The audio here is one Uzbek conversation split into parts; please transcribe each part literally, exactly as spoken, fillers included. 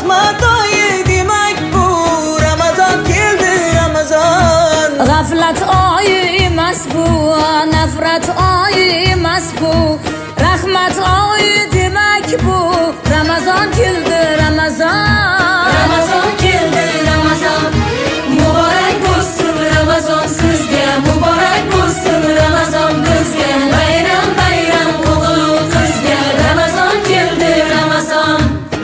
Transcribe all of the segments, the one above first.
rahmat oyi demak bu Ramazon keldi Ramazon. G'aflat oyi emas bu, nafrat oyi emas bu, rahmat oyi demak bu Ramazon keldi Ramazon. Ramazon keldi Ramazon, muborak bo'lsin Ramazon sizga, muborak bo'lsin Ramazon bizga. Bayram bayram o'g'il qizga, Ramazon keldi Ramazon.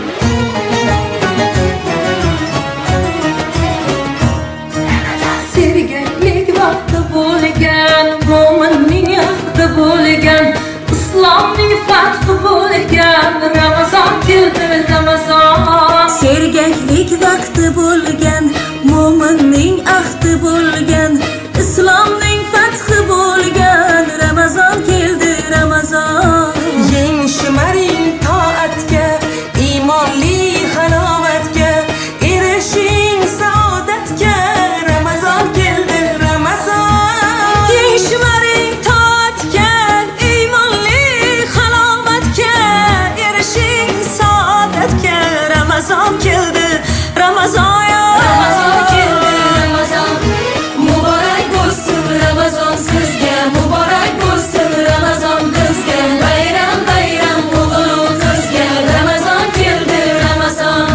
Sevgaklik vaqti bo'lgan, mo'minning ahdi bo'lgan, islomning fathi bo'lgan, Ramazon keldi Ramazon. Sergaklik vaqti bo'lgan, mo'minning ahdi bo'lgan, islomning fathi bo'lgan, Ramazon keldi Ramazon. Yeng shimaring toatga, iymonli halovatga, erishing saodatga, Ramazon keldi Ramazon. Yeng shimaring toatga, iymonli halovatga, erishing saodatga, Ramazon keldi Ramazon. Ramazon keldi Ramazon, muborak bo'lsin Ramazon sizga, muborak bo'lsin Ramazon bizga. Bayram bayram o'g'il qizga, Ramazon keldi Ramazon.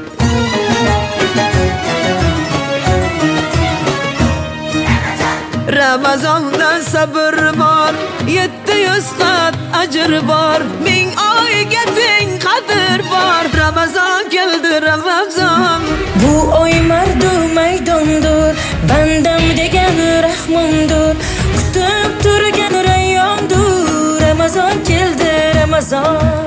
Ramazonda sabr bor, yetti yuz qat ajr bor, ming oyga teng qadr bor, Ramazon keldi Ramazon. Bu oy mardu maydondur, bandam degan rahmondur, kutib turgan rayyondur, Ramazon keldi Ramazon.